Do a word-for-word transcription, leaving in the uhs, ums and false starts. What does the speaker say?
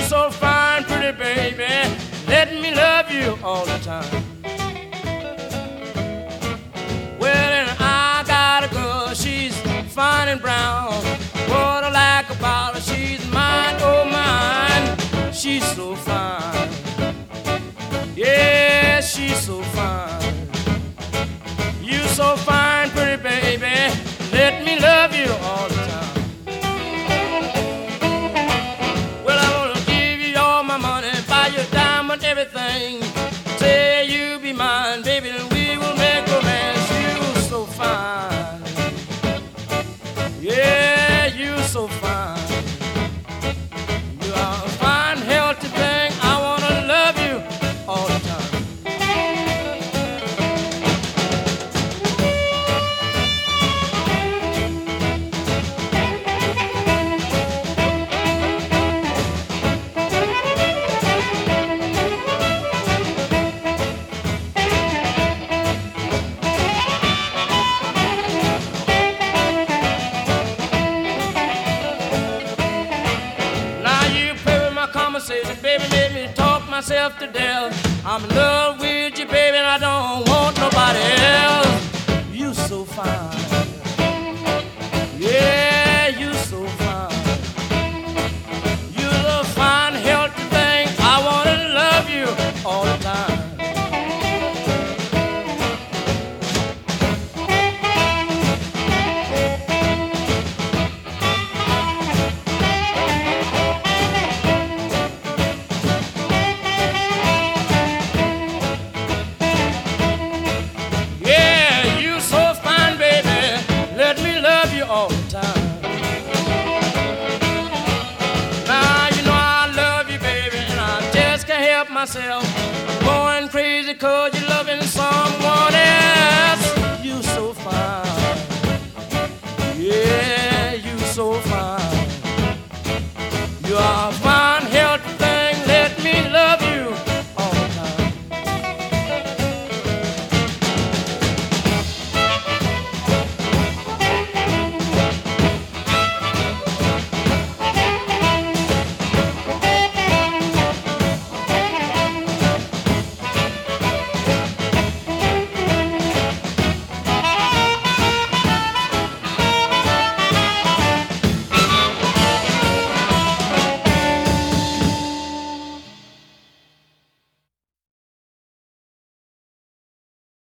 so fine, pretty baby. Let me love you all the time. Well, and I got a girl, she's fine and brown. What I like about her, she's mine, oh mine. She's so fine. Yeah, she's so fine. You so fine, pretty baby. Let me love you all the time. Well, I'm gonna give you all my money, buy you diamond, everything. Say you be mine, baby, and we will make romance. You so fine. Yeah, you so fine. You are a fine, healthy thing. I wanna love you all the time. Baby, made me talk myself to death. I'm in love with you, baby, and I don't want nobody else. You so fine. Yeah, you so fine. You're the fine, healthy thing. I want to love you all the time. All the time. Now you know I love you, baby, and I just can't help myself. I'm going crazy 'cause you